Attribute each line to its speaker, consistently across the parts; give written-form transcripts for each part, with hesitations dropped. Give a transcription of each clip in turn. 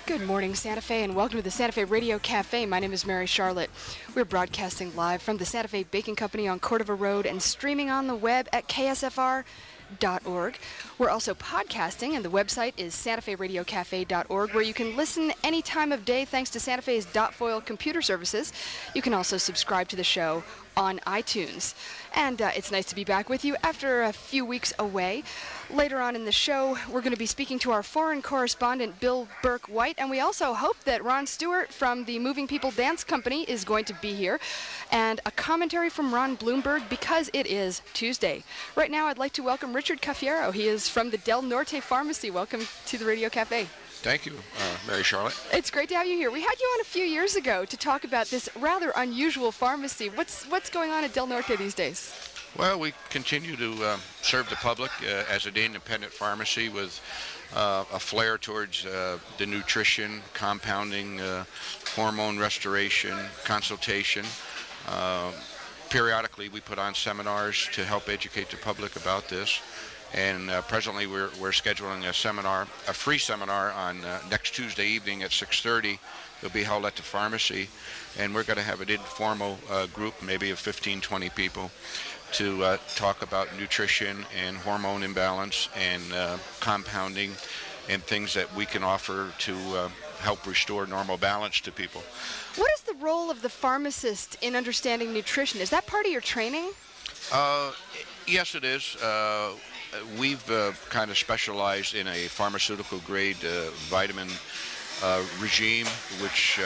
Speaker 1: Good morning, Santa Fe, and welcome to the Santa Fe Radio Cafe. My name is Mary Charlotte. We're broadcasting live from the Santa Fe Baking Company on Cordova Road and streaming on the web at ksfr.org. We're also podcasting, and the website is santaferadiocafe.org, where you can listen any time of day thanks to Santa Fe's .foil computer services. You can also subscribe to the show on iTunes. And it's nice to be back with you after a few weeks away. Later on in the show, we're going to be speaking to our foreign correspondent, Bill Burke-White, and we also hope that Ron Stewart from the Moving People Dance Company is going to be here, and a commentary from Ron Bloomberg because it is Tuesday. Right now, I'd like to welcome Richard Cafiero. He is from the Del Norte Pharmacy. Welcome to the Radio Cafe.
Speaker 2: Thank you, Mary Charlotte.
Speaker 1: It's great to have you here. We had you on a few years ago to talk about this rather unusual pharmacy. What's going on at Del Norte these days?
Speaker 2: Well, we continue to serve the public as an independent pharmacy with a flair towards the nutrition, compounding, hormone restoration, consultation. Periodically, we put on seminars to help educate the public about this. And presently, we're scheduling a free seminar on next Tuesday evening at 6:30. It'll be held at the pharmacy, and we're going to have an informal group, maybe of 15, 20 people, to talk about nutrition and hormone imbalance and compounding and things that we can offer to help restore normal balance to people.
Speaker 1: What is the role of the pharmacist in understanding nutrition? Is that part of your training?
Speaker 2: Yes, it is. We've kind of specialized in a pharmaceutical grade vitamin regime, which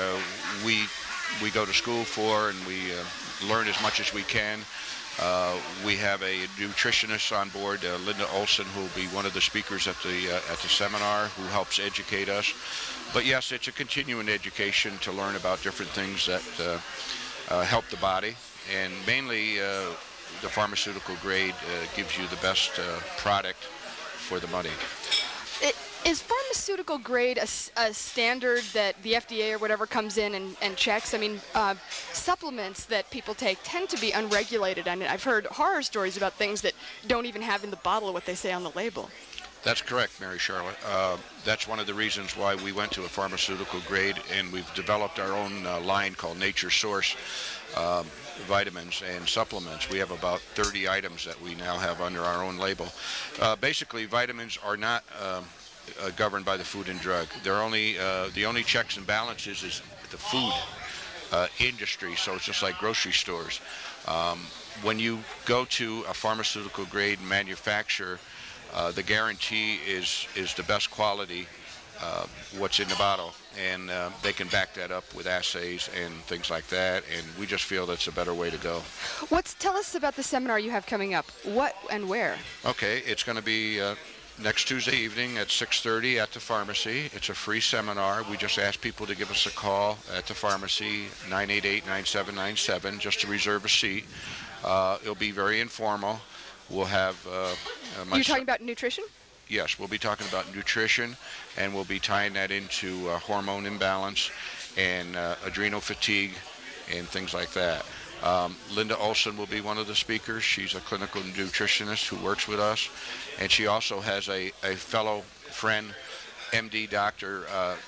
Speaker 2: we go to school for, and we learn as much as we can. We have a nutritionist on board, Linda Olson, who will be one of the speakers at the seminar, who helps educate us. But yes, it's a continuing education to learn about different things that help the body, and mainly the pharmaceutical grade gives you the best product for the money.
Speaker 1: Is pharmaceutical grade a standard that the FDA or whatever comes in and checks? I mean, supplements that people take tend to be unregulated. I mean, I've heard horror stories about things that don't even have in the bottle what they say on the label.
Speaker 2: That's correct, Mary Charlotte. That's one of the reasons why we went to a pharmaceutical grade, and we've developed our own line called Nature Source vitamins and supplements. We have about 30 items that we now have under our own label. Basically, vitamins are not governed by the Food and Drug. They're only the only checks and balances is the food industry. So it's just like grocery stores. When you go to a pharmaceutical grade manufacturer, the guarantee is the best quality what's in the bottle, and they can back that up with assays and things like that, and we just feel that's a better way to go.
Speaker 1: Tell us about the seminar you have coming up. What and where?
Speaker 2: Okay, it's going to be next Tuesday evening at 6:30 at the pharmacy. It's a free seminar. We just ask people to give us a call at the pharmacy, 988-9797, just to reserve a seat. It'll be very informal. We'll have
Speaker 1: You're talking about nutrition?
Speaker 2: Yes, we'll be talking about nutrition, and we'll be tying that into hormone imbalance and adrenal fatigue and things like that. Linda Olson will be one of the speakers. She's a clinical nutritionist who works with us, and she also has a fellow friend, MD Dr.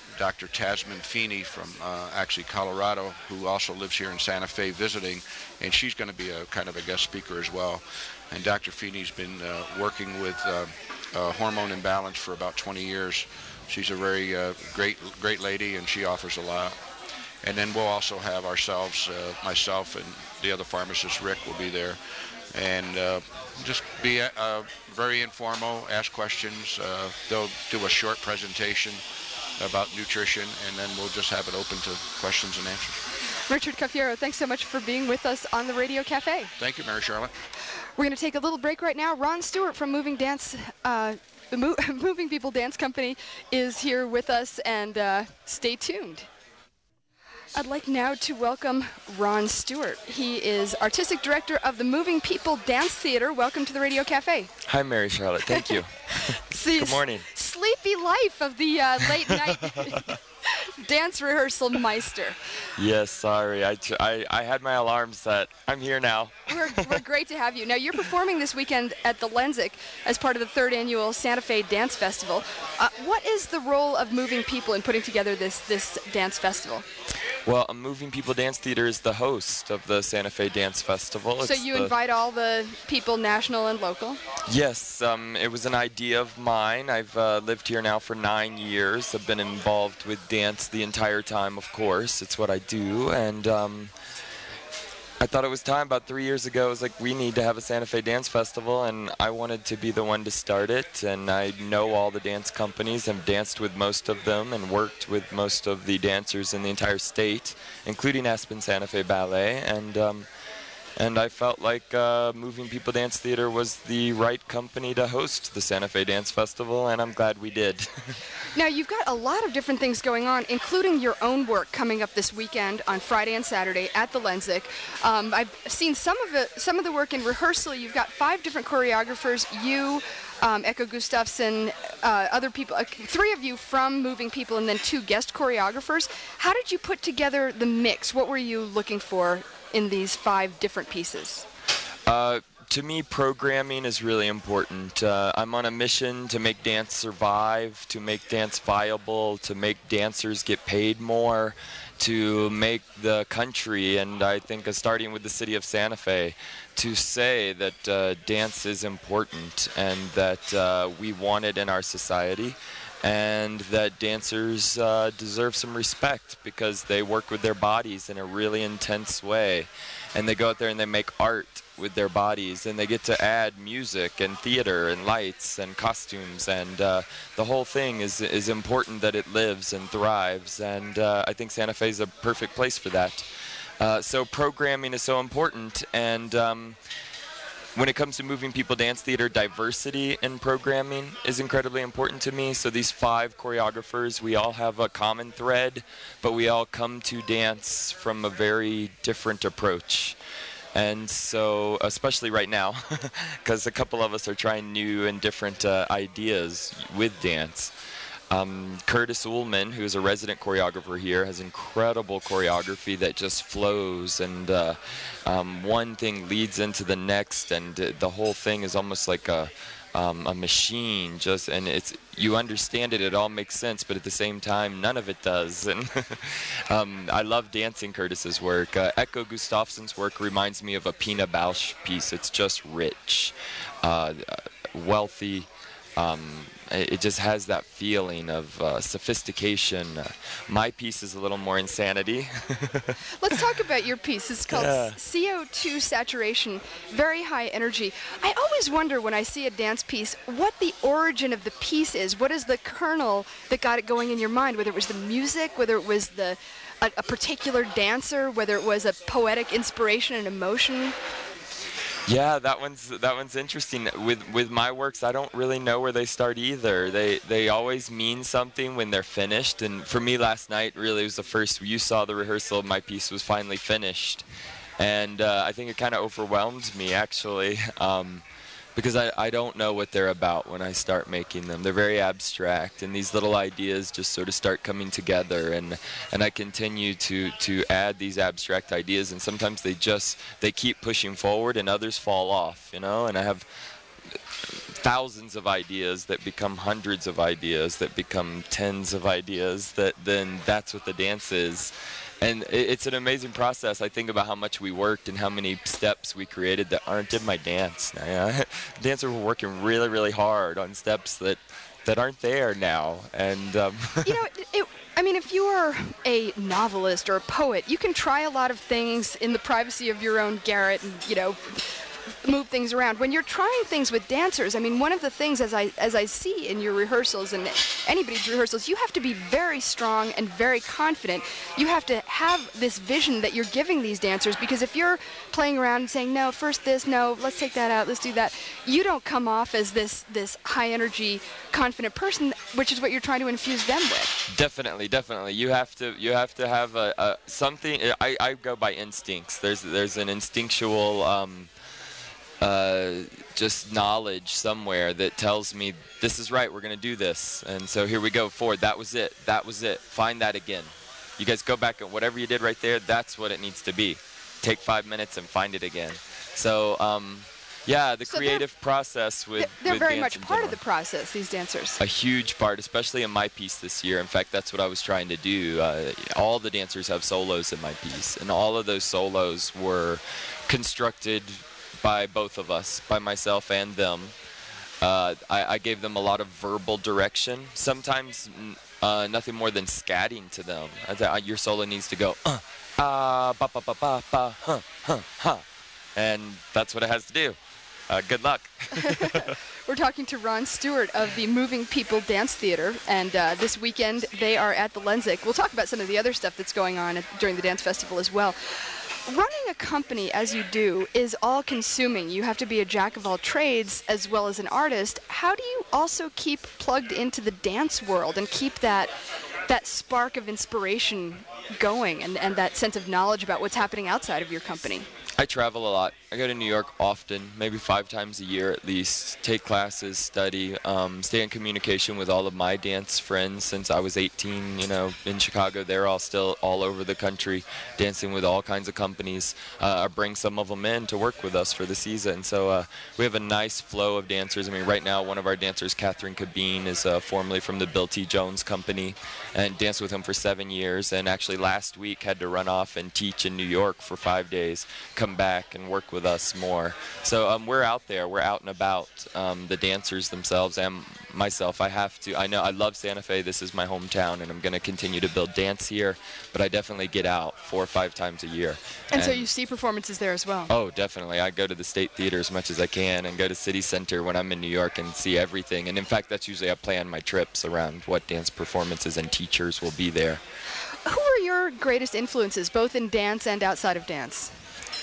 Speaker 2: Tasman Feeney from actually Colorado, who also lives here in Santa Fe visiting, and she's going to be a kind of a guest speaker as well. And Dr. Feeney's been working with hormone imbalance for about 20 years. She's a very great lady, and she offers a lot. And then we'll also have ourselves, myself and the other pharmacist, Rick, will be there. And just be very informal, ask questions. They'll do a short presentation about nutrition, and then we'll just have it open to questions and answers.
Speaker 1: Richard Cafiero, thanks so much for being with us on the Radio Cafe.
Speaker 2: Thank you, Mary Charlotte.
Speaker 1: We're going to take a little break right now. Ron Stewart from Moving People Dance Company is here with us, and stay tuned. I'd like now to welcome Ron Stewart. He is Artistic Director of the Moving People Dance Theater. Welcome to the Radio Cafe.
Speaker 3: Hi, Mary Charlotte. Thank you. Good morning.
Speaker 1: Sleepy life of the late night dance rehearsal meister.
Speaker 3: Yes, sorry. I had my alarm set. I'm here now.
Speaker 1: We're great to have you. Now, you're performing this weekend at the Lenzik as part of the 3rd annual Santa Fe Dance Festival. What is the role of Moving People in putting together this dance festival?
Speaker 3: Well, Moving People Dance Theater is the host of the Santa Fe Dance Festival.
Speaker 1: So you invite all the people, national and local?
Speaker 3: Yes, it was an idea of mine. I've lived here now for 9 years. I've been involved with dance the entire time, of course. It's what I do, and I thought it was time about 3 years ago. I was like, we need to have a Santa Fe Dance Festival, and I wanted to be the one to start it. And I know all the dance companies and danced with most of them and worked with most of the dancers in the entire state, including Aspen Santa Fe Ballet. And I felt like Moving People Dance Theater was the right company to host the Santa Fe Dance Festival, and I'm glad we did.
Speaker 1: Now, you've got a lot of different things going on, including your own work coming up this weekend on Friday and Saturday at the Lenzik. I've seen some of the work in rehearsal. You've got 5 different choreographers. You, Echo Gustafsson, other people, 3 of you from Moving People, and then 2 guest choreographers. How did you put together the mix? What were you looking for in these 5 different pieces?
Speaker 3: To me, programming is really important. I'm on a mission to make dance survive, to make dance viable, to make dancers get paid more, to make the country, and I think starting with the city of Santa Fe, to say that dance is important and that we want it in our society, and that dancers deserve some respect because they work with their bodies in a really intense way, and they go out there and they make art with their bodies, and they get to add music and theater and lights and costumes, and the whole thing is important that it lives and thrives, and I think Santa Fe is a perfect place for that. So programming is so important, and when it comes to Moving People Dance Theater, diversity in programming is incredibly important to me. So these 5 choreographers, we all have a common thread, but we all come to dance from a very different approach. And so, especially right now, because a couple of us are trying new and different ideas with dance. Curtis Ullman, who is a resident choreographer here, has incredible choreography that just flows, and one thing leads into the next, and the whole thing is almost like a machine. And you understand it all makes sense, but at the same time, none of it does. And I love dancing Curtis's work. Echo Gustafsson's work reminds me of a Pina Bausch piece. It's just rich, wealthy. It just has that feeling of sophistication. My piece is a little more insanity.
Speaker 1: Let's talk about your piece. It's called CO2 Saturation, very high energy. I always wonder when I see a dance piece what the origin of the piece is. What is the kernel that got it going in your mind, whether it was the music, whether it was a particular dancer, whether it was a poetic inspiration and emotion?
Speaker 3: Yeah, that one's interesting. With my works, I don't really know where they start either. They always mean something when they're finished. And for me, last night really was the first. You saw the rehearsal. My piece was finally finished, and I think it kind of overwhelmed me actually, because I don't know what they're about when I start making them. They're very abstract, and these little ideas just sort of start coming together, and I continue to add these abstract ideas, and sometimes they keep pushing forward and others fall off, and I have thousands of ideas that become hundreds of ideas that become tens of ideas that's what the dance is. And it's an amazing process. I think about how much we worked and how many steps we created that aren't in my dance. Dancers were working really, really hard on steps that aren't there now. And
Speaker 1: if you are a novelist or a poet, you can try a lot of things in the privacy of your own garret and, move things around. When you're trying things with dancers, one of the things as I see in your rehearsals and anybody's rehearsals, you have to be very strong and very confident. You have to have this vision that you're giving these dancers, because if you're playing around and saying, no, first this, no, let's take that out, let's do that, you don't come off as this high energy, confident person, which is what you're trying to infuse them with.
Speaker 3: Definitely. You have to have a something. I go by instincts. There's an instinctual just knowledge somewhere that tells me this is right, we're going to do this, and so here we go forward. That was it, find that again, You guys go back and whatever you did right there, that's what it needs to be. Take 5 minutes and find it again. So, yeah, the creative process with
Speaker 1: they're very
Speaker 3: dance
Speaker 1: much
Speaker 3: in
Speaker 1: part of
Speaker 3: general.
Speaker 1: the process, these dancers.
Speaker 3: A huge part, especially in my piece this year. In fact, that's what I was trying to do. All the dancers have solos in my piece, and all of those solos were constructed by both of us, by myself and them. I gave them a lot of verbal direction, sometimes nothing more than scatting to them. I thought, your solo needs to go, ba, ba, ba, ba, ba, huh. And that's what it has to do. Good luck.
Speaker 1: We're talking to Ron Stewart of the Moving People Dance Theater, and this weekend they are at the Lenzik. We'll talk about some of the other stuff that's going on during the dance festival as well. Running a company, as you do, is all-consuming. You have to be a jack of all trades as well as an artist. How do you also keep plugged into the dance world and keep that spark of inspiration going and that sense of knowledge about what's happening outside of your company?
Speaker 3: I travel a lot. I go to New York often, maybe 5 times a year at least, take classes, study, stay in communication with all of my dance friends since I was 18, in Chicago. They're all still all over the country, dancing with all kinds of companies. I bring some of them in to work with us for the season. So we have a nice flow of dancers. I mean, right now, one of our dancers, Catherine Cabine, is formerly from the Bill T. Jones Company, and danced with him for 7 years, and actually last week had to run off and teach in New York for 5 days, come back and work with us more. So we're out there, we're out and about, the dancers themselves and myself. I know I love Santa Fe, this is my hometown, and I'm going to continue to build dance here, but I definitely get out 4 or 5 times a year.
Speaker 1: And so you see performances there as well?
Speaker 3: Oh, definitely. I go to the State Theater as much as I can and go to City Center when I'm in New York and see everything. And in fact, that's usually I plan my trips around what dance performances and teachers will be there.
Speaker 1: Who are your greatest influences, both in dance and outside of dance?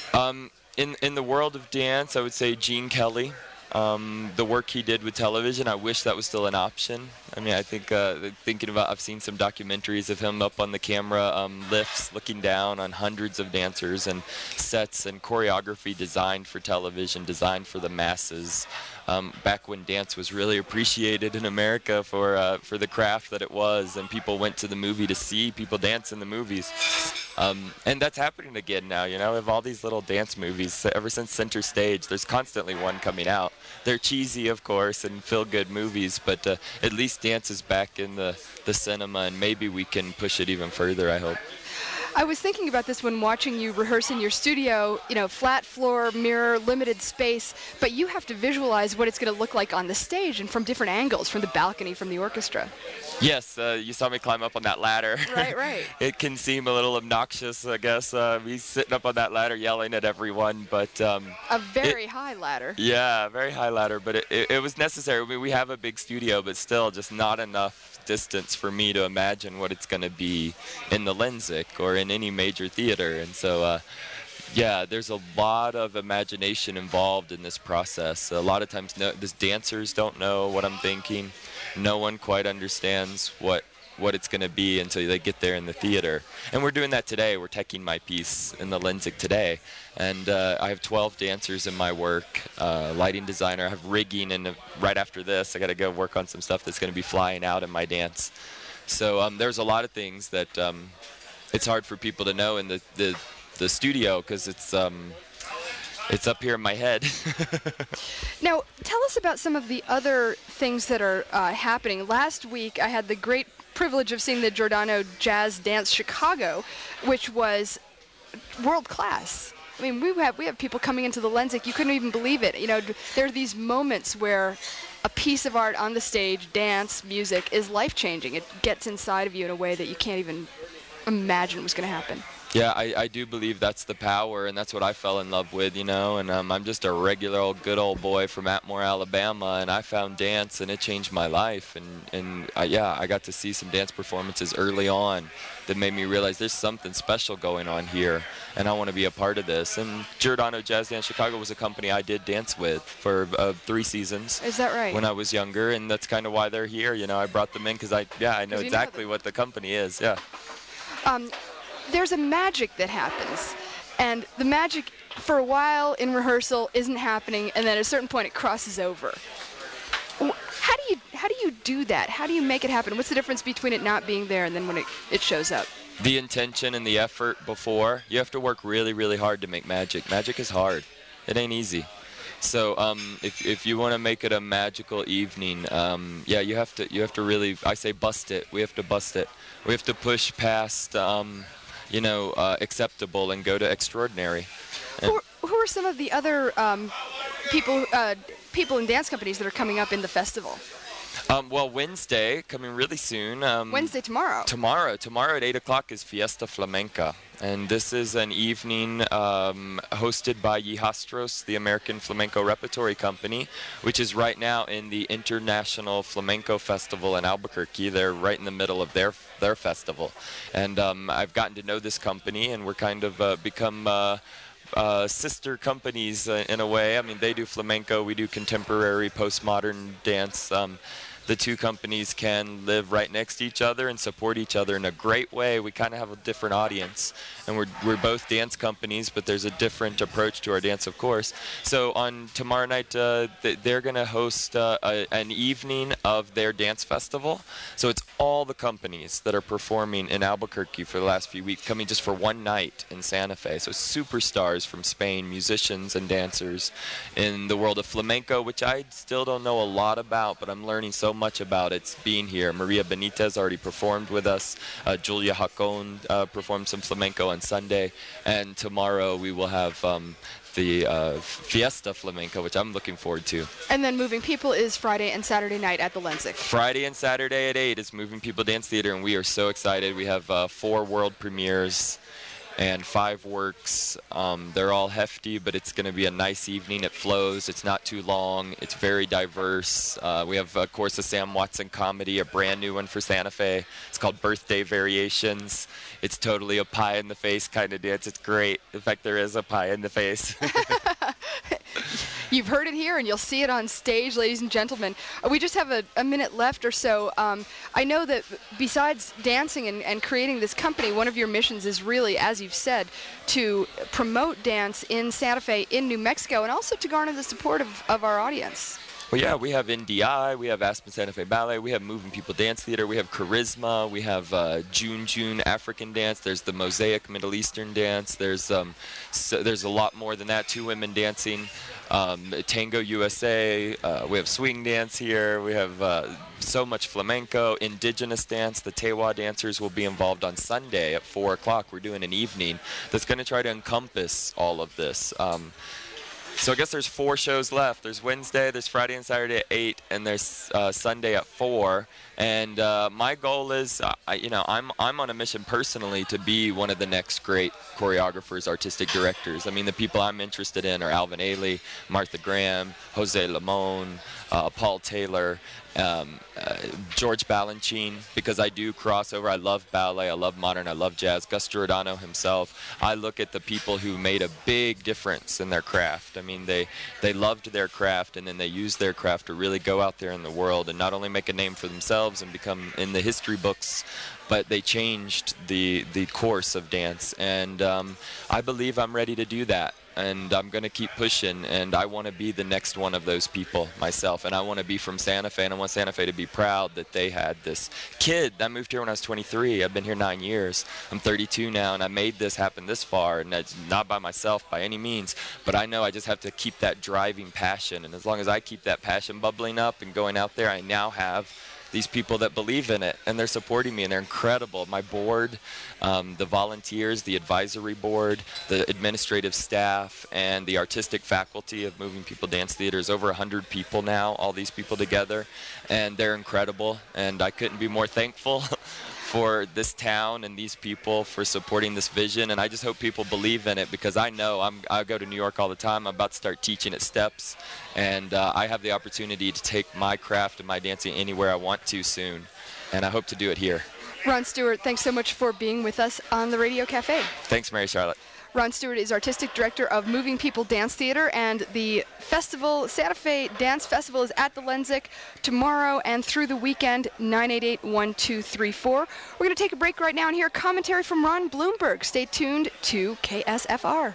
Speaker 3: In the world of dance, I would say Gene Kelly. The work he did with television, I wish that was still an option. I mean, I think I've seen some documentaries of him up on the camera lifts, looking down on hundreds of dancers and sets and choreography designed for television, designed for the masses. Back when dance was really appreciated in America for the craft that it was, and people went to the movie to see people dance in the movies. And that's happening again now, we have all these little dance movies. Ever since Center Stage, there's constantly one coming out. They're cheesy, of course, and feel-good movies, but at least dance is back in the cinema, and maybe we can push it even further, I hope.
Speaker 1: I was thinking about this when watching you rehearse in your studio, flat floor, mirror, limited space, but you have to visualize what it's going to look like on the stage and from different angles, from the balcony, from the orchestra.
Speaker 3: Yes, you saw me climb up on that ladder.
Speaker 1: Right.
Speaker 3: It can seem a little obnoxious, I guess, me sitting up on that ladder yelling at everyone, but...
Speaker 1: a very high ladder.
Speaker 3: Yeah, very high ladder, but it was necessary. I mean, we have a big studio, but still just not enough distance for me to imagine what it's going to be in the Lenzik or in any major theater. And so, yeah, there's a lot of imagination involved in this process. A lot of times the dancers don't know what I'm thinking. No one quite understands what it's going to be until they get there in the theater. And we're doing that today. We're teching my piece in the Lenzik today. And I have 12 dancers in my work, lighting designer. I have rigging, and right after this, I got to go work on some stuff that's going to be flying out in my dance. So there's a lot of things that it's hard for people to know in the studio because it's up here in my head.
Speaker 1: Now, tell us about some of the other things that are happening. Last week, I had the great privilege of seeing the Giordano Jazz Dance Chicago, which was world class. I mean, we have people coming into the Lenzik, you couldn't even believe it. There are these moments where a piece of art on the stage, dance, music, is life-changing. It gets inside of you in a way that you can't even imagine was going to happen.
Speaker 3: Yeah, I do believe that's the power, and that's what I fell in love with, and I'm just a regular good old boy from Atmore, Alabama, and I found dance, and it changed my life, and I got to see some dance performances early on that made me realize there's something special going on here, and I want to be a part of this. And Giordano Jazz Dance Chicago was a company I did dance with for 3 seasons.
Speaker 1: Is that right?
Speaker 3: When I was younger, and that's kind of why they're here. I brought them in because I know exactly what the company is. Yeah.
Speaker 1: There's a magic that happens, and the magic for a while in rehearsal isn't happening, and then at a certain point it crosses over. How do you do that? How do you make it happen? What's the difference between it not being there and then when it shows up?
Speaker 3: the intention and the effort before. You have to work really, really hard to make magic. Magic is hard. It ain't easy. So if you want to make it a magical evening, you have to really, I say, bust it. We have to bust it. We have to push past acceptable and go to extraordinary.
Speaker 1: Who are some of the other people in dance companies that are coming up in the festival?
Speaker 3: Well, Wednesday, coming really soon.
Speaker 1: Wednesday, tomorrow.
Speaker 3: Tomorrow at 8 o'clock is Fiesta Flamenca. And this is an evening hosted by Hijastros, the American Flamenco Repertory Company, which is right now in the International Flamenco Festival in Albuquerque. They're right in the middle of their festival. And I've gotten to know this company, and we're kind of become sister companies in a way. I mean, they do flamenco, we do contemporary, postmodern dance. The two companies can live right next to each other and support each other in a great way. We kind of have a different audience, and we're both dance companies, but there's a different approach to our dance, of course. So on tomorrow night, they're going to host an evening of their dance festival. So it's all the companies that are performing in Albuquerque for the last few weeks, coming just for one night in Santa Fe. So superstars from Spain, musicians and dancers in the world of flamenco, which I still don't know a lot about, but I'm learning so much about its being here. Maria Benitez already performed with us. Julia Jacon performed some flamenco on Sunday. And tomorrow we will have the Fiesta Flamenco, which I'm looking forward to.
Speaker 1: And then Moving People is Friday and Saturday night at the Lenzik.
Speaker 3: Friday and Saturday at 8 is Moving People Dance Theater, and we are so excited. We have 4 world premieres and 5 works. They're all hefty, but it's going to be a nice evening. It flows. It's not too long. It's very diverse. We have, of course, a Sam Watson comedy, a brand new one for Santa Fe. It's called Birthday Variations. It's totally a pie-in-the-face kind of dance. It's great. In fact, there is a pie in the face.
Speaker 1: You've heard it here, and you'll see it on stage, ladies and gentlemen. We just have a minute left or so. I know that besides dancing and creating this company, one of your missions is really, as you've said, to promote dance in Santa Fe, in New Mexico, and also to garner the support of our audience.
Speaker 3: Well, yeah, we have NDI, we have Aspen Santa Fe Ballet, we have Moving People Dance Theater, we have Charisma, we have June African dance, there's the Mosaic Middle Eastern dance, there's a lot more than that, 2 women dancing, Tango USA, we have swing dance here, we have so much flamenco, indigenous dance. The Tewa dancers will be involved on Sunday at 4 o'clock. We're doing an evening that's going to try to encompass all of this. So I guess there's 4 shows left. There's Wednesday, there's Friday and Saturday at 8, and there's Sunday at 4. And my goal is, I'm on a mission personally to be one of the next great choreographers, artistic directors. I mean, the people I'm interested in are Alvin Ailey, Martha Graham, Jose Limon, Paul Taylor, George Balanchine, because I do crossover. I love ballet, I love modern, I love jazz. Gus Giordano himself. I look at the people who made a big difference in their craft. I mean, they loved their craft, and then they used their craft to really go out there in the world and not only make a name for themselves and become in the history books, but they changed the course of dance. And I believe I'm ready to do that. And I'm going to keep pushing, and I want to be the next one of those people myself. And I want to be from Santa Fe, and I want Santa Fe to be proud that they had this kid. I moved here when I was 23. I've been here 9 years. I'm 32 now, and I made this happen this far, and that's not by myself by any means. But I know I just have to keep that driving passion, and as long as I keep that passion bubbling up and going out there, I now have these people that believe in it, and they're supporting me, and they're incredible. My board, the volunteers, the advisory board, the administrative staff, and the artistic faculty of Moving People Dance Theater is over 100 people now, all these people together, and they're incredible, and I couldn't be more thankful for this town and these people for supporting this vision. And I just hope people believe in it, because I know I go to New York all the time. I'm about to start teaching at Steps, and I have the opportunity to take my craft and my dancing anywhere I want to soon, and I hope to do it here.
Speaker 1: Ron Stewart, thanks so much for being with us on the Radio Cafe.
Speaker 3: Thanks, Mary Charlotte.
Speaker 1: Ron Stewart is Artistic Director of Moving People Dance Theater, and the festival, Santa Fe Dance Festival, is at the Lenzik tomorrow and through the weekend, 988-1234. We're going to take a break right now and hear commentary from Ron Bloomberg. Stay tuned to KSFR.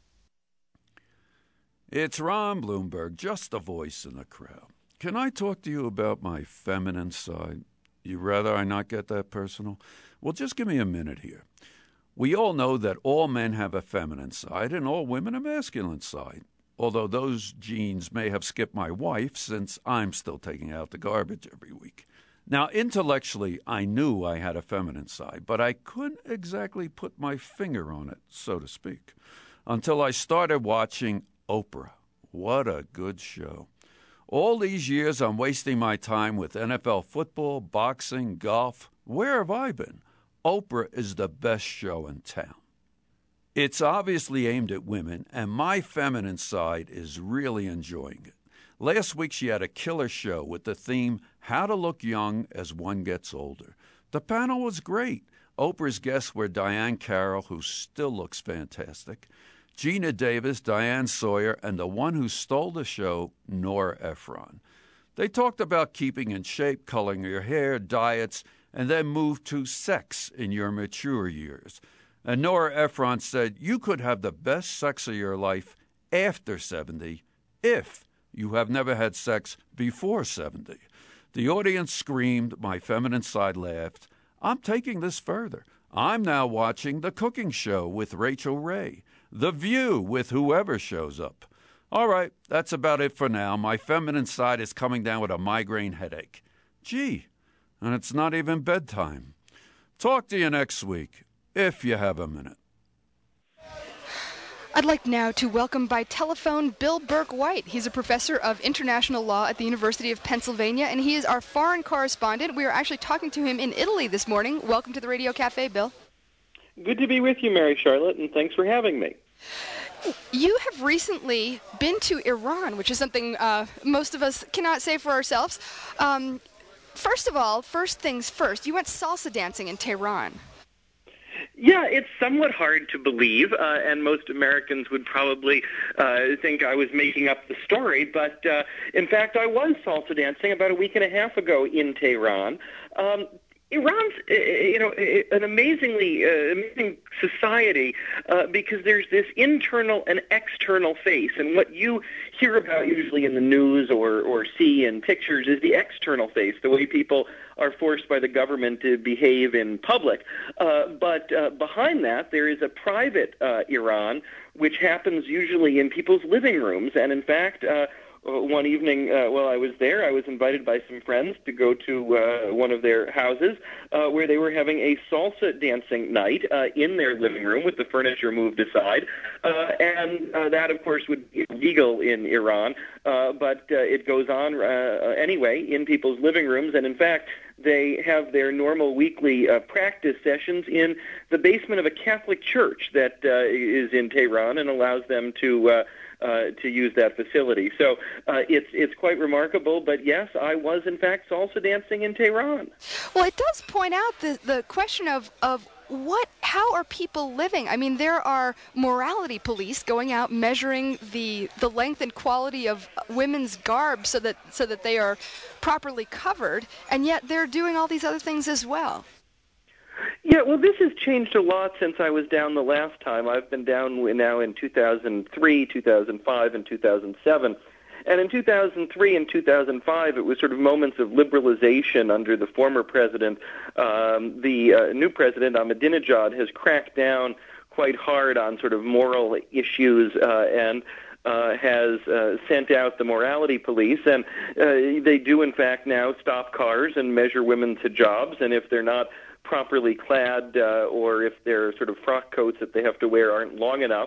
Speaker 4: It's Ron Bloomberg, just a voice in the crowd. Can I talk to you about my feminine side? You rather I not get that personal? Well, just give me a minute here. We all know that all men have a feminine side and all women a masculine side, although those genes may have skipped my wife since I'm still taking out the garbage every week. Now, intellectually, I knew I had a feminine side, but I couldn't exactly put my finger on it, so to speak, until I started watching Oprah. What a good show. All these years I'm wasting my time with NFL football, boxing, golf. Where have I been? Oprah is the best show in town. It's obviously aimed at women, and my feminine side is really enjoying it. Last week she had a killer show with the theme, How to Look Young as One Gets Older. The panel was great. Oprah's guests were Diane Carroll, who still looks fantastic, Gina Davis, Diane Sawyer, and the one who stole the show, Nora Ephron. They talked about keeping in shape, coloring your hair, diets, and then moved to sex in your mature years. And Nora Ephron said you could have the best sex of your life after 70 if you have never had sex before 70. The audience screamed. My feminine side laughed. I'm taking this further. I'm now watching The Cooking Show with Rachel Ray, The View with whoever shows up. All right, that's about it for now. My feminine side is coming down with a migraine headache. Gee, and it's not even bedtime. Talk to you next week, if you have a minute.
Speaker 1: I'd like now to welcome by telephone Bill Burke-White. He's a professor of international law at the University of Pennsylvania, and he is our foreign correspondent. We are actually talking to him in Italy this morning. Welcome to the Radio Cafe, Bill.
Speaker 5: Good to be with you, Mary Charlotte, and thanks for having me.
Speaker 1: You have recently been to Iran, which is something most of us cannot say for ourselves. First of all, first things first, you went salsa dancing in Tehran.
Speaker 5: Yeah, it's somewhat hard to believe, and most Americans would probably think I was making up the story, but in fact I was salsa dancing about a week and a half ago in Tehran. Iran's, an amazing society because there's this internal and external face, and what you hear about usually in the news or see in pictures is the external face, the way people are forced by the government to behave in public. But behind that, there is a private Iran, which happens usually in people's living rooms, and in fact, one evening while I was there, I was invited by some friends to go to one of their houses where they were having a salsa dancing night in their living room with the furniture moved aside. And that, of course, would be illegal in Iran, but it goes on anyway in people's living rooms. And in fact, they have their normal weekly practice sessions in the basement of a Catholic church that is in Tehran and allows them to use that facility. So it's quite remarkable, but yes, I was in fact salsa dancing in Tehran.
Speaker 1: Well, it does point out the question of how are people living? I mean, there are morality police going out measuring the length and quality of women's garb so that they are properly covered, and yet they're doing all these other things as well.
Speaker 5: Yeah, well, this has changed a lot since I was down the last time. I've been down now in 2003, 2005, and 2007. And in 2003 and 2005, it was sort of moments of liberalization under the former president. The new president, Ahmadinejad, has cracked down quite hard on sort of moral issues and has sent out the morality police. And they do, in fact, now stop cars and measure women's hijabs. And if they're not properly clad or if their sort of frock coats that they have to wear aren't long enough,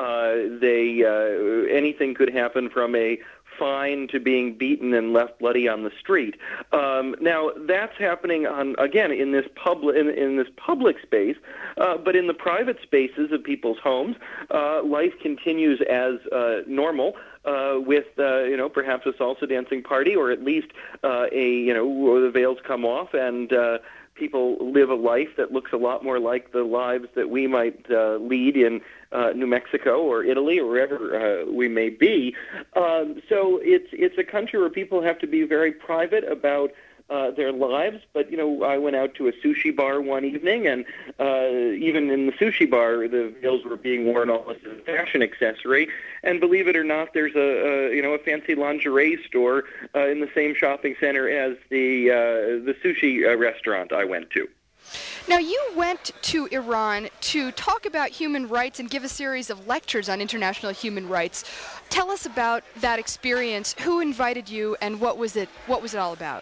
Speaker 5: anything could happen from a fine to being beaten and left bloody on the street. Now that's happening again in this public space, but in the private spaces of people's homes, life continues as normal. With perhaps a salsa dancing party, or at least the veils come off and people live a life that looks a lot more like the lives that we might lead in New Mexico or Italy or wherever we may be. So it's a country where people have to be very private about their lives. But, I went out to a sushi bar one evening, and even in the sushi bar, the veils were being worn almost as a fashion accessory. And believe it or not, there's a fancy lingerie store in the same shopping center as the sushi restaurant I went to.
Speaker 1: Now, you went to Iran to talk about human rights and give a series of lectures on international human rights. Tell us about that experience. Who invited you, and what was it all about?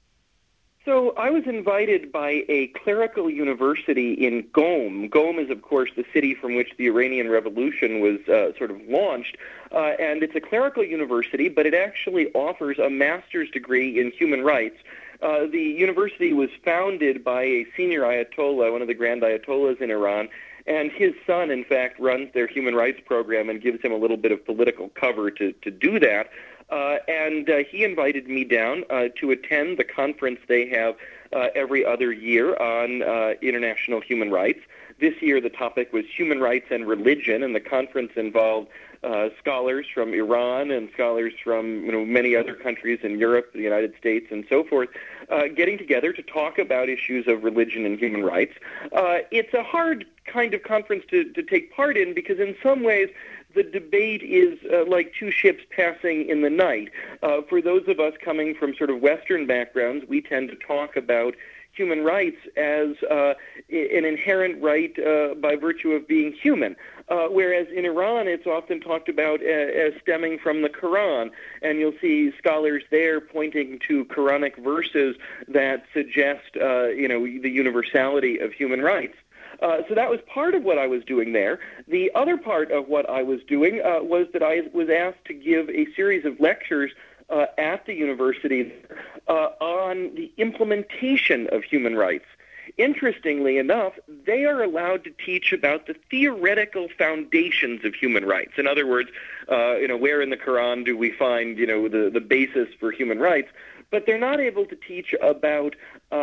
Speaker 5: So I was invited by a clerical university in Qom. Qom is, of course, the city from which the Iranian Revolution was sort of launched. And it's a clerical university, but it actually offers a master's degree in human rights. The university was founded by a senior Ayatollah, one of the grand Ayatollahs in Iran, and his son, in fact, runs their human rights program and gives him a little bit of political cover to do that. And he invited me down to attend the conference they have every other year on international human rights. This year the topic was human rights and religion, and the conference involved scholars from Iran and scholars from many other countries in Europe, the United States, and so forth, getting together to talk about issues of religion and human rights. It's a hard kind of conference to take part in because in some ways the debate is like two ships passing in the night. For those of us coming from sort of Western backgrounds, we tend to talk about human rights as an inherent right by virtue of being human. Whereas in Iran, it's often talked about as stemming from the Quran, and you'll see scholars there pointing to Quranic verses that suggest, the universality of human rights. So that was part of what I was doing there. The other part of what I was doing was that I was asked to give a series of lectures at the university on the implementation of human rights. Interestingly enough, they are allowed to teach about the theoretical foundations of human rights. In other words, where in the Quran do we find, the basis for human rights? But they're not able to teach about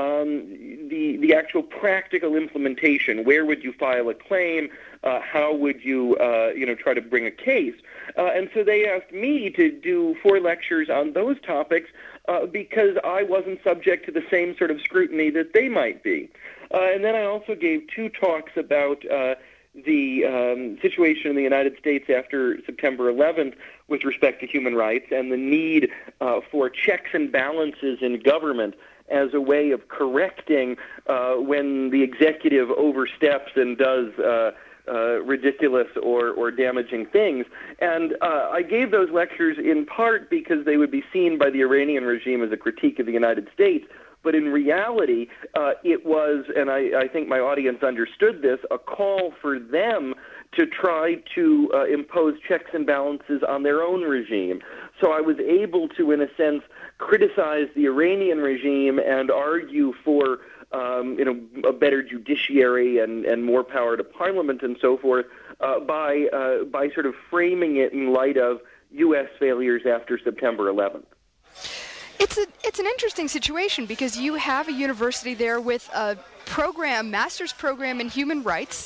Speaker 5: the actual practical implementation. Where would you file a claim? How would you, try to bring a case? And so they asked me to do 4 lectures on those topics because I wasn't subject to the same sort of scrutiny that they might be. And then I also gave 2 talks about the situation in the United States after September 11th with respect to human rights and the need for checks and balances in government as a way of correcting when the executive oversteps and does ridiculous or damaging things. And I gave those lectures in part because they would be seen by the Iranian regime as a critique of the United States. But in reality, it was, and I think my audience understood this, a call for them to try to impose checks and balances on their own regime. So I was able to, in a sense, criticize the Iranian regime and argue for a better judiciary and more power to parliament and so forth by sort of framing it in light of U.S. failures after September 11th.
Speaker 1: It's an interesting situation because you have a university there with a master's program in human rights.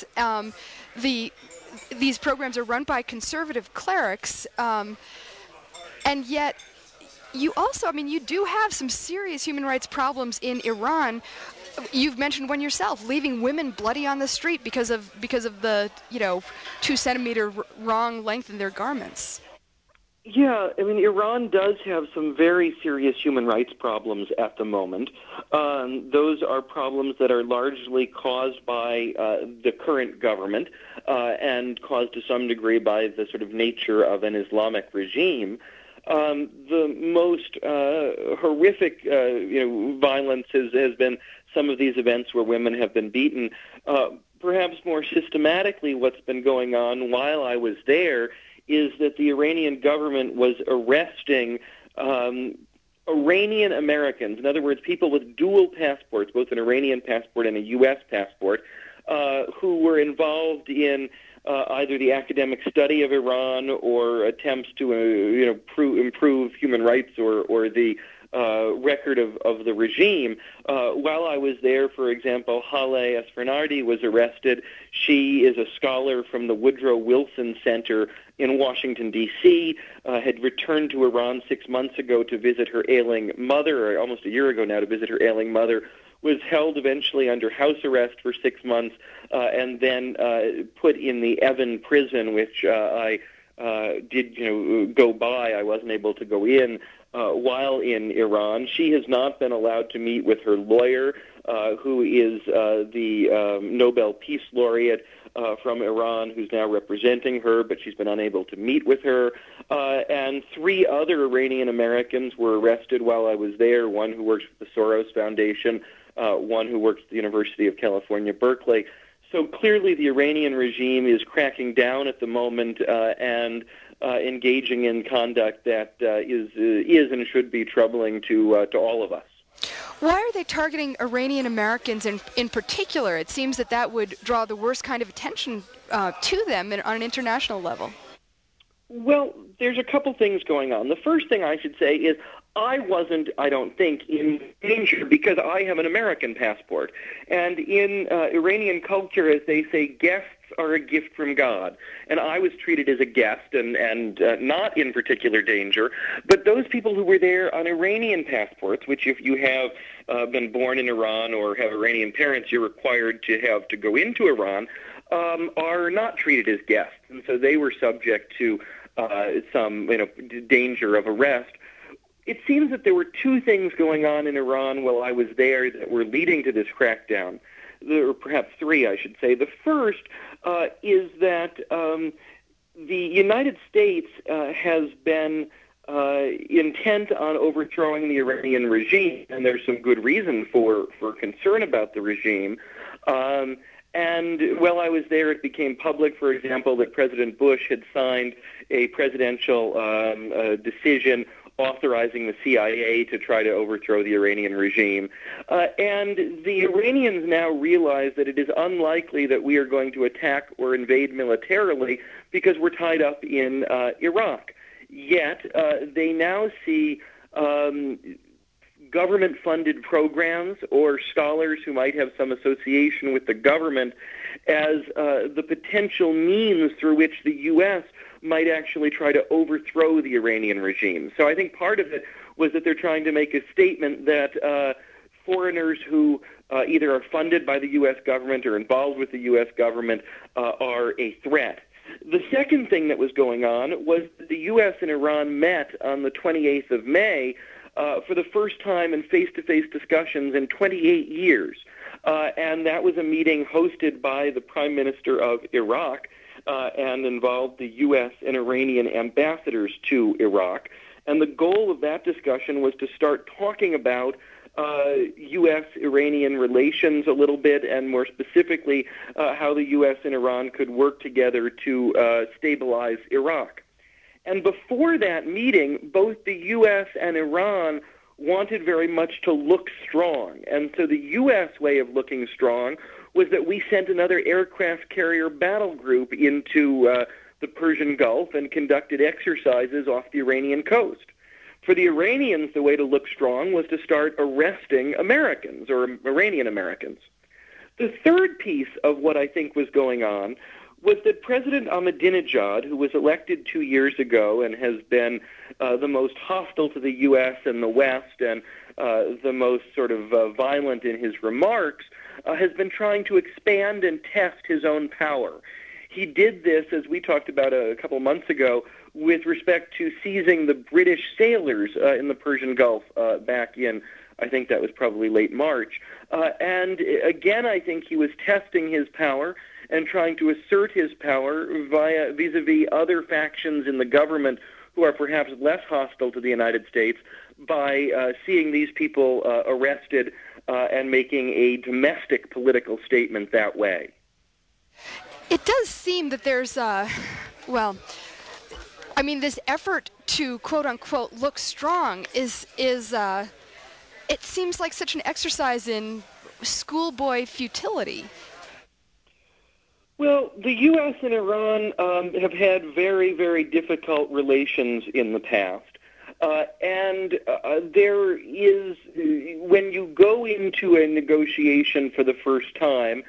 Speaker 1: These programs are run by conservative clerics, and yet you also, you do have some serious human rights problems in Iran. You've mentioned one yourself, leaving women bloody on the street because of the 2-centimeter wrong length in their garments.
Speaker 5: Yeah, Iran does have some very serious human rights problems at the moment. Those are problems that are largely caused by the current government and caused to some degree by the sort of nature of an Islamic regime. The most horrific, violence has been some of these events where women have been beaten. Perhaps more systematically, what's been going on while I was there is that the Iranian government was arresting Iranian Americans, in other words, people with dual passports, both an Iranian passport and a U.S. passport, who were involved in either the academic study of Iran or attempts to improve human rights or the record of the regime. While I was there, for example, Hale Esfandiari was arrested. She is a scholar from the Woodrow Wilson Center in Washington, D.C., had returned to Iran 6 months ago to visit her ailing mother, or almost a year ago now to visit her ailing mother, was held eventually under house arrest for 6 months, and then put in the Evin prison, which I did, go by. I wasn't able to go in while in Iran. She has not been allowed to meet with her lawyer, who is the Nobel Peace Laureate from Iran, who's now representing her, but she's been unable to meet with her. And 3 other Iranian Americans were arrested while I was there, one who works with the Soros Foundation, one who works at the University of California, Berkeley. So clearly the Iranian regime is cracking down at the moment and engaging in conduct that is and should be troubling to all of us.
Speaker 1: Why are they targeting Iranian Americans in particular? It seems that would draw the worst kind of attention to them on an international level.
Speaker 5: Well, there's a couple things going on. The first thing I should say is I wasn't, I don't think, in danger because I have an American passport. And in Iranian culture, as they say, guests are a gift from God. And I was treated as a guest and not in particular danger. But those people who were there on Iranian passports, which if you have been born in Iran or have Iranian parents, you're required to have to go into Iran, are not treated as guests. And so they were subject to some danger of arrest. It seems that there were 2 things going on in Iran while I was there that were leading to this crackdown, or perhaps 3, I should say. The first is that the United States has been intent on overthrowing the Iranian regime, and there's some good reason for concern about the regime. And while I was there, it became public, for example, that President Bush had signed a presidential decision authorizing the CIA to try to overthrow the Iranian regime. And the Iranians now realize that it is unlikely that we are going to attack or invade militarily because we're tied up in Iraq. Yet they now see government-funded programs or scholars who might have some association with the government as the potential means through which the U.S. might actually try to overthrow the Iranian regime. So I think part of it was that they're trying to make a statement that foreigners who either are funded by the U.S. government or involved with the U.S. government are a threat. The second thing that was going on was that the U.S. and Iran met on the 28th of May for the first time in face-to-face discussions in 28 years. And that was a meeting hosted by the Prime Minister of Iraq and involved the U.S. and Iranian ambassadors to Iraq. And the goal of that discussion was to start talking about U.S.-Iranian relations a little bit, and more specifically, how the U.S. and Iran could work together to stabilize Iraq. And before that meeting, both the U.S. and Iran wanted very much to look strong. And so the U.S. way of looking strong was that we sent another aircraft carrier battle group into the Persian Gulf and conducted exercises off the Iranian coast. For the Iranians, the way to look strong was to start arresting Americans or Iranian Americans. The third piece of what I think was going on was that President Ahmadinejad, who was elected 2 years ago and has been the most hostile to the U.S. and the West and the most sort of violent in his remarks, has been trying to expand and test his own power. He did this, as we talked about a couple months ago, with respect to seizing the British sailors in the Persian Gulf back in, I think that was probably late March. And again, I think he was testing his power and trying to assert his power vis-a-vis other factions in the government who are perhaps less hostile to the United States by seeing these people arrested and making a domestic political statement that way.
Speaker 1: It does seem that there's, this effort to quote-unquote look strong is it seems like such an exercise in schoolboy futility.
Speaker 5: Well, the U.S. and Iran have had very, very difficult relations in the past. There is, when you go into a negotiation for the first time,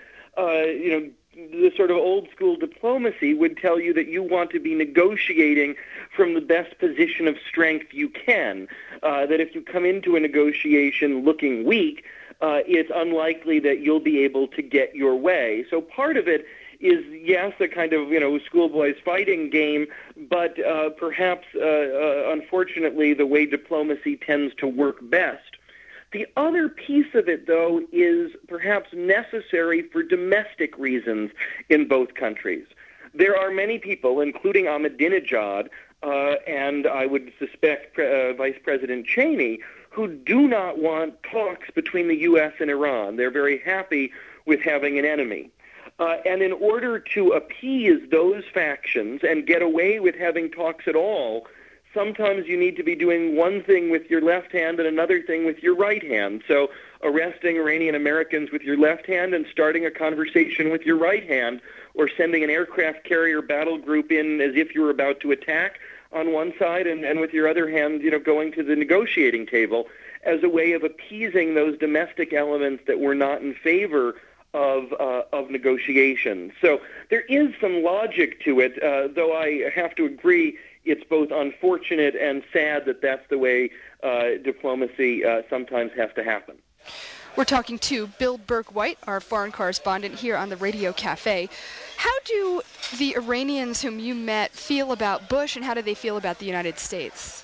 Speaker 5: the sort of old-school diplomacy would tell you that you want to be negotiating from the best position of strength you can, that if you come into a negotiation looking weak, it's unlikely that you'll be able to get your way. So part of it is, yes, a kind of, schoolboys fighting game, but perhaps, unfortunately, the way diplomacy tends to work best. The other piece of it, though, is perhaps necessary for domestic reasons in both countries. There are many people, including Ahmadinejad, and I would suspect Vice President Cheney, who do not want talks between the U.S. and Iran. They're very happy with having an enemy. And in order to appease those factions and get away with having talks at all, sometimes you need to be doing one thing with your left hand and another thing with your right hand. So arresting Iranian Americans with your left hand and starting a conversation with your right hand, or sending an aircraft carrier battle group in as if you were about to attack on one side, and with your other hand, going to the negotiating table as a way of appeasing those domestic elements that were not in favor of negotiations. So there is some logic to it, though I have to agree it's both unfortunate and sad that that's the way diplomacy sometimes has to happen.
Speaker 1: We're talking to Bill Berk-White, our foreign correspondent here on the Radio Cafe. How do the Iranians whom you met feel about Bush, and how do they feel about the United States?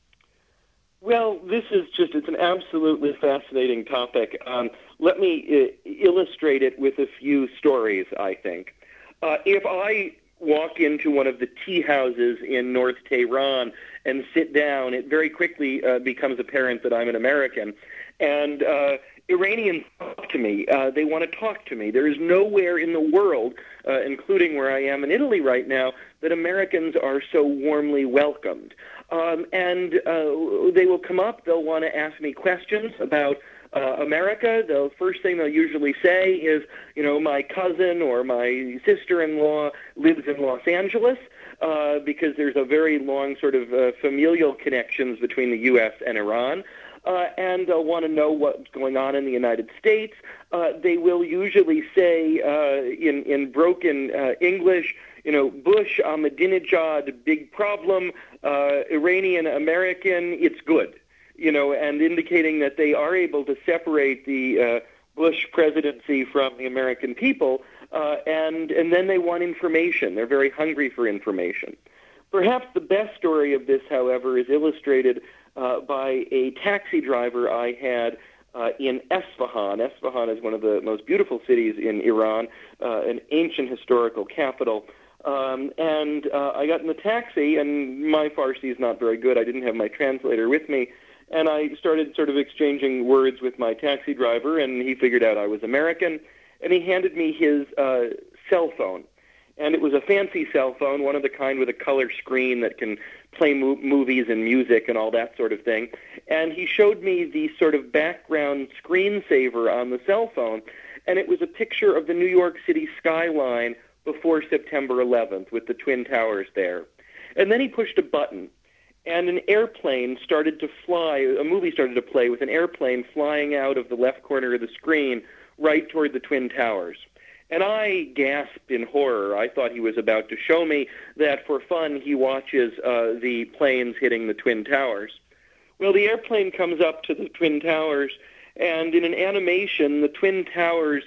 Speaker 5: Well, it's an absolutely fascinating topic. Let me illustrate it with a few stories, I think. If I walk into one of the tea houses in North Tehran and sit down, it very quickly becomes apparent that I'm an American. And Iranians talk to me. They want to talk to me. There is nowhere in the world, including where I am in Italy right now, that Americans are so warmly welcomed. And they will come up. They'll want to ask me questions about America. The first thing they'll usually say is, my cousin or my sister-in-law lives in Los Angeles, because there's a very long sort of familial connections between the U.S. and Iran. And they'll want to know what's going on in the United States. They will usually say in broken English, Bush, Ahmadinejad, big problem, Iranian American, it's good, and indicating that they are able to separate the Bush presidency from the American people, and then they want information. They're very hungry for information. Perhaps the best story of this, however, is illustrated by a taxi driver I had in Esfahan. Esfahan is one of the most beautiful cities in Iran, an ancient historical capital. And I got in the taxi, and my Farsi is not very good. I didn't have my translator with me. And I started sort of exchanging words with my taxi driver, and he figured out I was American. And he handed me his cell phone. And it was a fancy cell phone, one of the kind with a color screen that can play movies and music and all that sort of thing. And he showed me the sort of background screensaver on the cell phone, and it was a picture of the New York City skyline before September 11th with the Twin Towers there. And then he pushed a button, and an airplane started to fly, a movie started to play with an airplane flying out of the left corner of the screen right toward the Twin Towers. And I gasped in horror. I thought he was about to show me that for fun he watches the planes hitting the Twin Towers. Well, the airplane comes up to the Twin Towers, and in an animation, the Twin Towers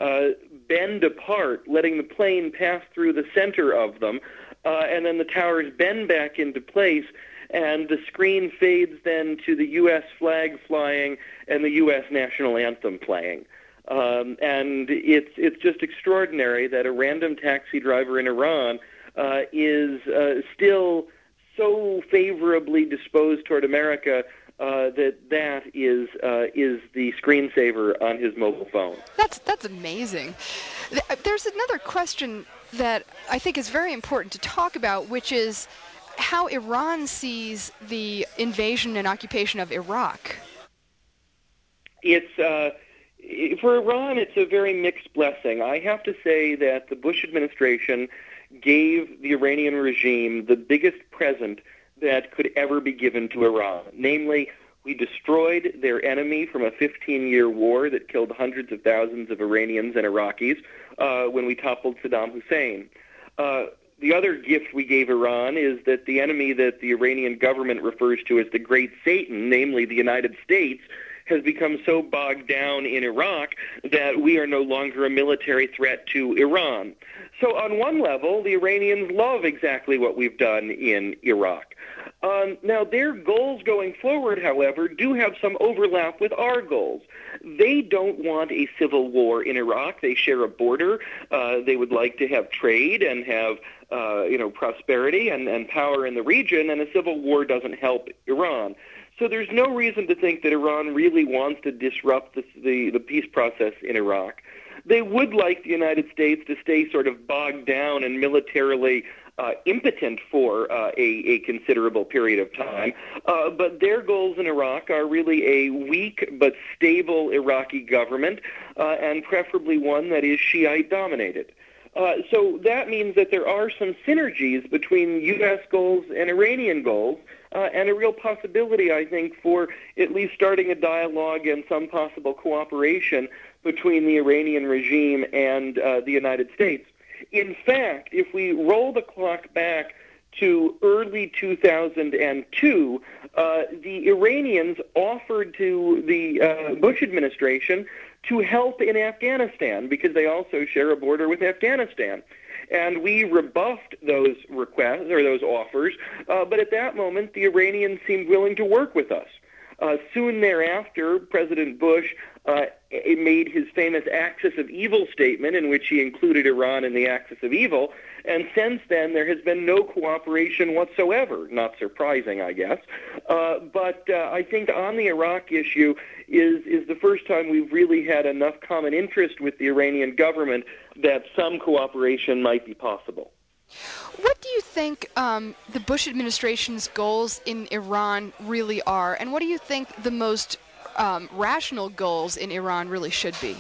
Speaker 5: bend apart, letting the plane pass through the center of them, and then the towers bend back into place, and the screen fades then to the U.S. flag flying and the U.S. national anthem playing. And it's just extraordinary that a random taxi driver in Iran is still so favorably disposed toward America that is the screensaver on his mobile phone.
Speaker 1: That's amazing. There's another question that I think is very important to talk about, which is how Iran sees the invasion and occupation of Iraq.
Speaker 5: For Iran, it's a very mixed blessing. I have to say that the Bush administration gave the Iranian regime the biggest present that could ever be given to Iran. Namely, we destroyed their enemy from a 15-year war that killed hundreds of thousands of Iranians and Iraqis when we toppled Saddam Hussein. The other gift we gave Iran is that the enemy that the Iranian government refers to as the Great Satan, namely the United States, has become so bogged down in Iraq that we are no longer a military threat to Iran. So on one level, the Iranians love exactly what we've done in Iraq. Now, their goals going forward, however, do have some overlap with our goals. They don't want a civil war in Iraq. They share a border. They would like to have trade and have prosperity and power in the region, and a civil war doesn't help Iran. So there's no reason to think that Iran really wants to disrupt the peace process in Iraq. They would like the United States to stay sort of bogged down and militarily impotent for a considerable period of time. But their goals in Iraq are really a weak but stable Iraqi government, and preferably one that is Shiite-dominated. So that means that there are some synergies between U.S. goals and Iranian goals, and a real possibility, I think, for at least starting a dialogue and some possible cooperation between the Iranian regime and the United States. In fact, if we roll the clock back to early 2002, the Iranians offered to the Bush administration to help in Afghanistan because they also share a border with Afghanistan. And we rebuffed those requests or those offers, but at that moment the Iranians seemed willing to work with us. Soon thereafter, President Bush made his famous Axis of Evil statement in which he included Iran in the Axis of Evil, and since then there has been no cooperation whatsoever. Not surprising, I guess. But I think on the Iraq issue is the first time we've really had enough common interest with the Iranian government that some cooperation might be possible.
Speaker 1: What do you think the Bush administration's goals in Iran really are, and what do you think the most rational goals in Iran really should be?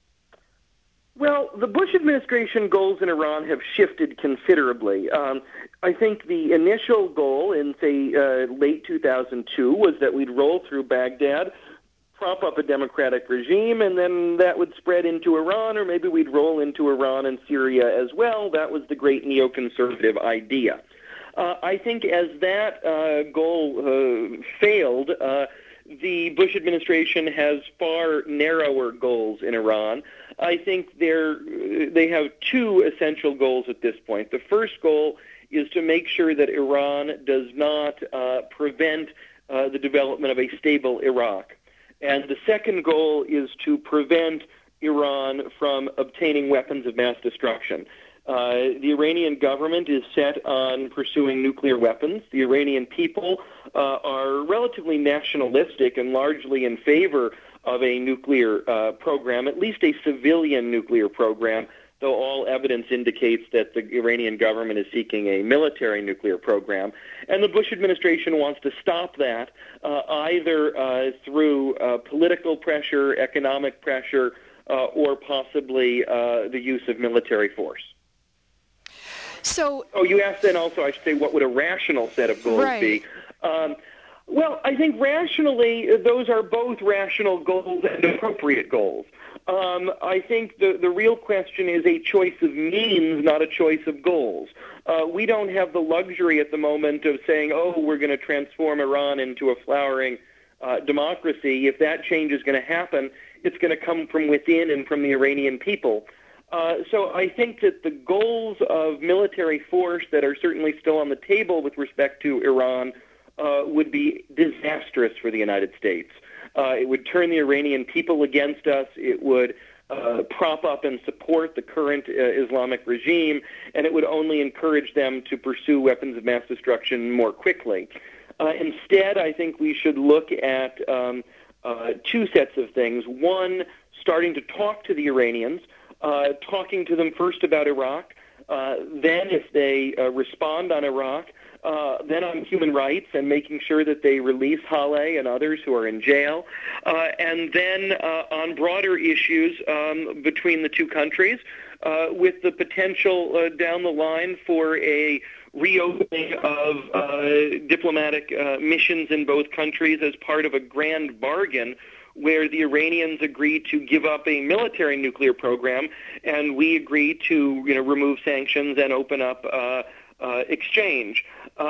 Speaker 5: Well, the Bush administration goals in Iran have shifted considerably. I think the initial goal in, say, late 2002 was that we'd roll through Baghdad, prop up a democratic regime, and then that would spread into Iran, or maybe we'd roll into Iran and Syria as well. That was the great neoconservative idea. I think as that goal failed, the Bush administration has far narrower goals in Iran. I think they have two essential goals at this point. The first goal is to make sure that Iran does not prevent the development of a stable Iraq. And the second goal is to prevent Iran from obtaining weapons of mass destruction. The Iranian government is set on pursuing nuclear weapons. The Iranian people are relatively nationalistic and largely in favor of a nuclear program, at least a civilian nuclear program, though all evidence indicates that the Iranian government is seeking a military nuclear program. And the Bush administration wants to stop that either through political pressure, economic pressure, or possibly the use of military force.
Speaker 1: So,
Speaker 5: you asked then also, I should say, what would a rational set of goals be? Well, I think rationally, those are both rational goals and appropriate goals. I think the real question is a choice of means, not a choice of goals. We don't have the luxury at the moment of saying, we're going to transform Iran into a flowering democracy. If that change is going to happen, it's going to come from within and from the Iranian people. So I think that the goals of military force that are certainly still on the table with respect to Iran would be disastrous for the United States. It would turn the Iranian people against us. It would prop up and support the current Islamic regime, and it would only encourage them to pursue weapons of mass destruction more quickly. Instead, I think we should look at two sets of things. One, starting to talk to the Iranians, talking to them first about Iraq, then if they respond on Iraq, then on human rights and making sure that they release Haleh and others who are in jail, and then on broader issues between the two countries, with the potential down the line for a reopening of diplomatic missions in both countries as part of a grand bargain where the Iranians agreed to give up a military nuclear program and we agreed to remove sanctions and open up exchange.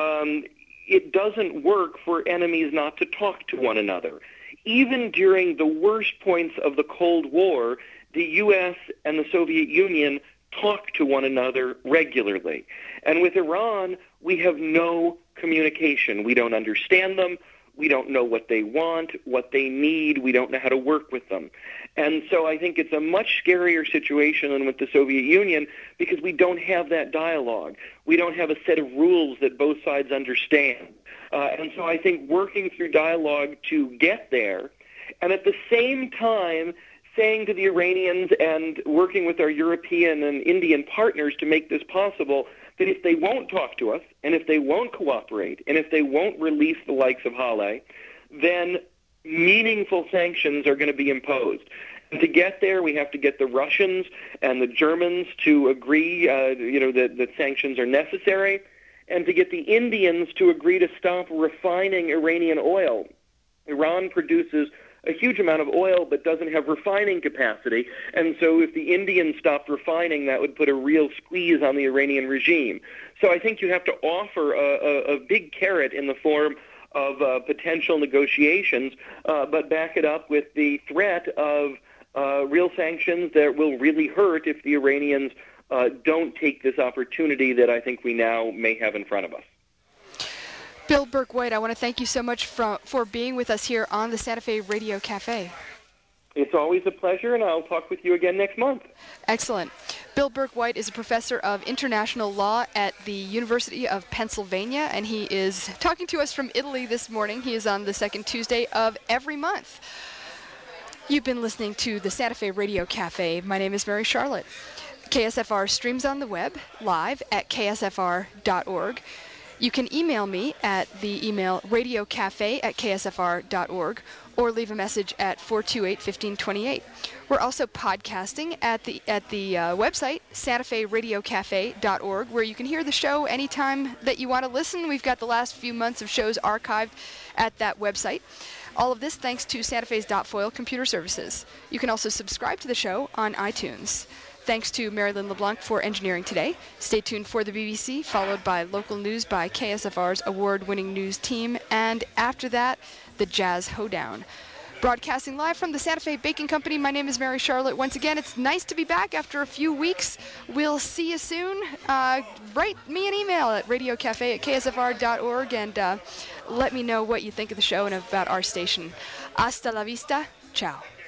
Speaker 5: It doesn't work for enemies not to talk to one another. Even during the worst points of the Cold War, the U.S. and the Soviet Union talk to one another regularly. And with Iran, we have no communication. We don't understand them. We don't know what they want, what they need. We don't know how to work with them. And so I think it's a much scarier situation than with the Soviet Union because we don't have that dialogue. We don't have a set of rules that both sides understand. And so I think working through dialogue to get there, and at the same time saying to the Iranians and working with our European and Indian partners to make this possible, that if they won't talk to us, and if they won't cooperate, and if they won't release the likes of Haleh, then meaningful sanctions are going to be imposed. And to get there, we have to get the Russians and the Germans to agree, that sanctions are necessary, and to get the Indians to agree to stop refining Iranian oil. Iran produces a huge amount of oil but doesn't have refining capacity, and so if the Indians stopped refining, that would put a real squeeze on the Iranian regime. So I think you have to offer a big carrot in the form of potential negotiations, but back it up with the threat of real sanctions that will really hurt if the Iranians don't take this opportunity that I think we now may have in front of us.
Speaker 1: Bill Berk-White, I want to thank you so much for being with us here on the Santa Fe Radio Cafe.
Speaker 5: It's always a pleasure, and I'll talk with you again next month.
Speaker 1: Excellent. Bill Berk-White is a professor of international law at the University of Pennsylvania, and he is talking to us from Italy this morning. He is on the second Tuesday of every month. You've been listening to the Santa Fe Radio Cafe. My name is Mary Charlotte. KSFR streams on the web live at ksfr.org. You can email me at the email radiocafe@ksfr.org or leave a message at 428-1528. We're also podcasting at the website santaferadiocafe.org, where you can hear the show anytime that you want to listen. We've got the last few months of shows archived at that website. All of this thanks to Santa Fe's .foil computer services. You can also subscribe to the show on iTunes. Thanks to Marilyn LeBlanc for engineering today. Stay tuned for the BBC, followed by local news by KSFR's award-winning news team, and after that, the Jazz Hoedown. Broadcasting live from the Santa Fe Baking Company, my name is Mary Charlotte. Once again, it's nice to be back after a few weeks. We'll see you soon. Write me an email at radiocafe@ksfr.org and let me know what you think of the show and about our station. Hasta la vista. Ciao.